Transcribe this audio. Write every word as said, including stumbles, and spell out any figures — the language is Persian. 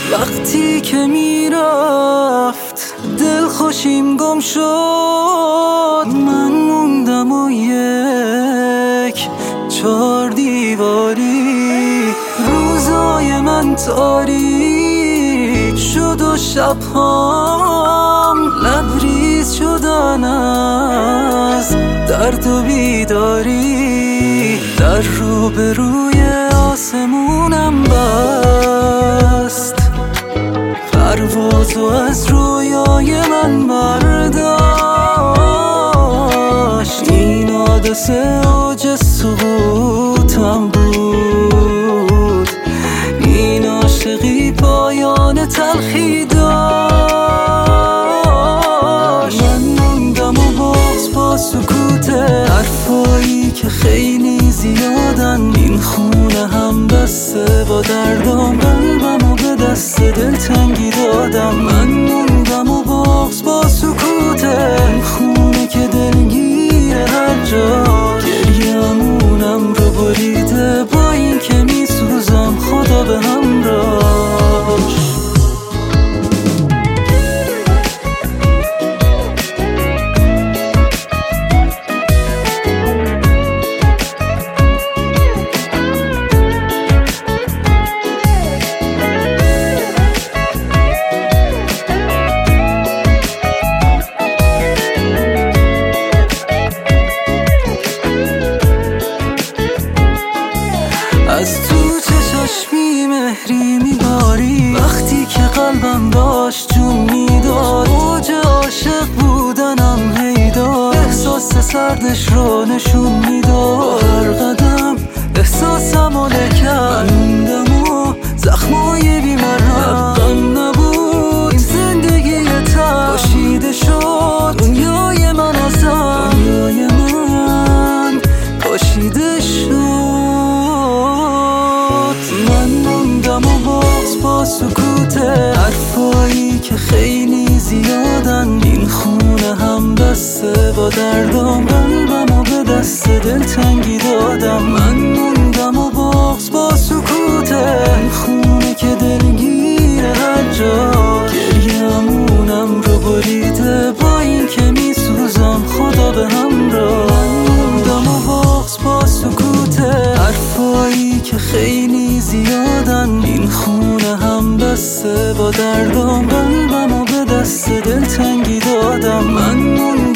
وقتی که میرفت دل خوشیم گم شد، من موندم و یک چار دیواری. روزای من تاریک شد و شبهام لبریز شدن از درد و بیداری. در روبروی آسمونم بست، پروازو از رویای من برداشت. این حادثه اوج سقوطم بود، این عاشقی پایان تلخی داشت. من موندم و باز با سکوت حرفایی که خیلی زیادن. این خونه هم بسته با دردام، قلبم و به دست دلتنگی دادم. من موندم و باز با سکوت این خونه که دلگیره هر جا. گریه‌مونم رو بریده با این که میسوزم، خدا به همراهش. از تو چشاشمی مهری میباری، وقتی که قلبم داشت جون میداد. اوج عاشق بودنم هیدار، احساس سردش رو نشون میداد. هر قدم احساسم و لکن موندم و زخمای بیمرم. حقم نبود این زندگی تن پاشیده شد دنیای من ازم. دنیای من پاشیده شد. من موندم و باز با سکوت حرفایی که خیلی زیادن. این خونه هم بسته با دردام، قلبم و به دست دلتنگی دادم. من موندم و باز با سکوت این خونه که دلگیره هر جا. گریه‌مونم رو بریده با این که میسوزم، خدا به همراه. من موندم و باز با سکوت حرفایی که خیلی زیادن. این خونه هم بسته با دردام، قلبم و به دست دلتنگی دادم. من